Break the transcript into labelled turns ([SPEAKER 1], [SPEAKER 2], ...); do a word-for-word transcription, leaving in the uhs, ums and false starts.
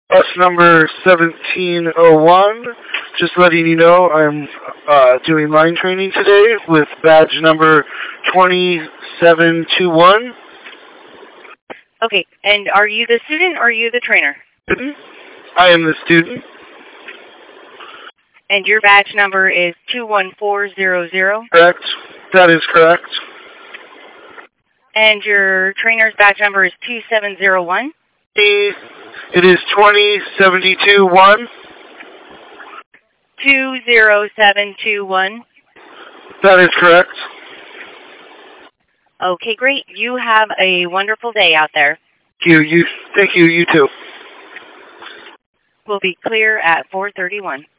[SPEAKER 1] Bus number seventeen oh one. Just letting you know I'm uh, doing line training today with badge number twenty-seven twenty-one.
[SPEAKER 2] Okay, and are you the student or are you the trainer?
[SPEAKER 1] I am the student.
[SPEAKER 2] And your badge number is two one four zero zero?
[SPEAKER 1] Correct. That is correct.
[SPEAKER 2] And your trainer's badge number is two seven zero one?
[SPEAKER 1] It is twenty seventy-two one.
[SPEAKER 2] two zero seven two one?
[SPEAKER 1] That is correct.
[SPEAKER 2] Okay, great. You have a wonderful day out there.
[SPEAKER 1] Thank you. You, thank you. You too.
[SPEAKER 2] We'll be clear at four thirty-one.